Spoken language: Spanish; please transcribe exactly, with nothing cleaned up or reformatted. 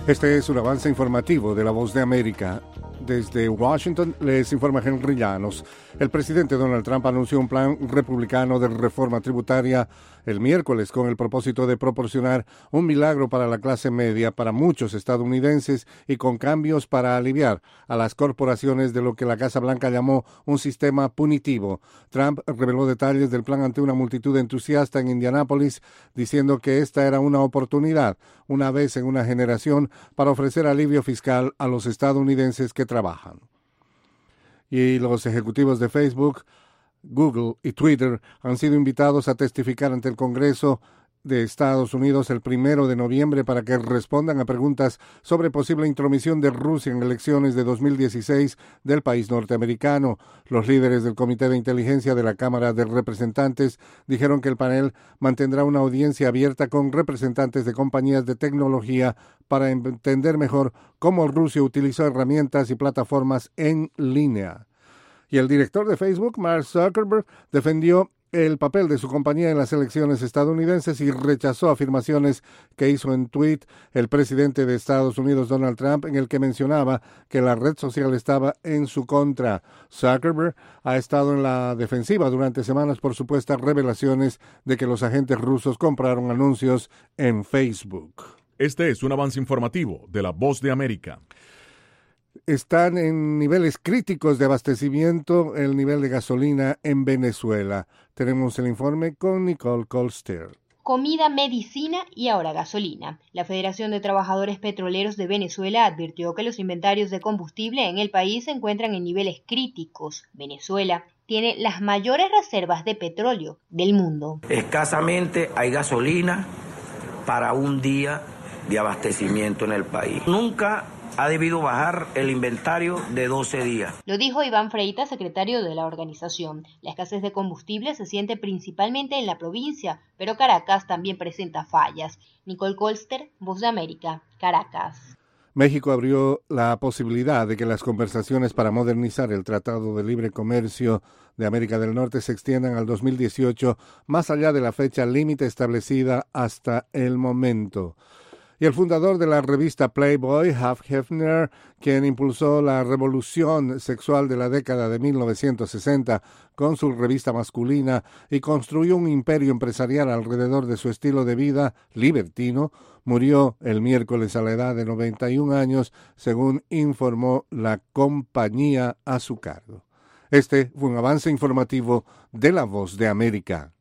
Este es un avance informativo de La Voz de América. Desde Washington les informa Henry Llanos. El presidente Donald Trump anunció un plan republicano de reforma tributaria el miércoles con el propósito de proporcionar un milagro para la clase media para muchos estadounidenses y con cambios para aliviar a las corporaciones de lo que la Casa Blanca llamó un sistema punitivo. Trump reveló detalles del plan ante una multitud entusiasta en Indianápolis, diciendo que esta era una oportunidad, una vez en una generación, para ofrecer alivio fiscal a los estadounidenses que trabajan. Y los ejecutivos de Facebook, Google y Twitter han sido invitados a testificar ante el Congreso de Estados Unidos el primero de noviembre para que respondan a preguntas sobre posible intromisión de Rusia en elecciones de dos mil dieciséis del país norteamericano. Los líderes del Comité de Inteligencia de la Cámara de Representantes dijeron que el panel mantendrá una audiencia abierta con representantes de compañías de tecnología para entender mejor cómo Rusia utilizó herramientas y plataformas en línea. Y el director de Facebook, Mark Zuckerberg, defendió el papel de su compañía en las elecciones estadounidenses y rechazó afirmaciones que hizo en tweet el presidente de Estados Unidos, Donald Trump, en el que mencionaba que la red social estaba en su contra. Zuckerberg ha estado en la defensiva durante semanas por supuestas revelaciones de que los agentes rusos compraron anuncios en Facebook. Este es un avance informativo de La Voz de América. Están en niveles críticos de abastecimiento el nivel de gasolina en Venezuela. Tenemos el informe con Nicole Colster. Comida, medicina y ahora gasolina. La Federación de Trabajadores Petroleros de Venezuela advirtió que los inventarios de combustible en el país se encuentran en niveles críticos. Venezuela tiene las mayores reservas de petróleo del mundo. Escasamente hay gasolina para un día de abastecimiento en el país. Nunca ha debido bajar el inventario de doce días. Lo dijo Iván Freitas, secretario de la organización. La escasez de combustible se siente principalmente en la provincia, pero Caracas también presenta fallas. Nicole Colster, Voz de América, Caracas. México abrió la posibilidad de que las conversaciones para modernizar el Tratado de Libre Comercio de América del Norte se extiendan al dos mil dieciocho, más allá de la fecha límite establecida hasta el momento. Y el fundador de la revista Playboy, Hugh Hefner, quien impulsó la revolución sexual de la década de mil novecientos sesenta con su revista masculina y construyó un imperio empresarial alrededor de su estilo de vida libertino, murió el miércoles a la edad de noventa y un años, según informó la compañía a su cargo. Este fue un avance informativo de La Voz de América.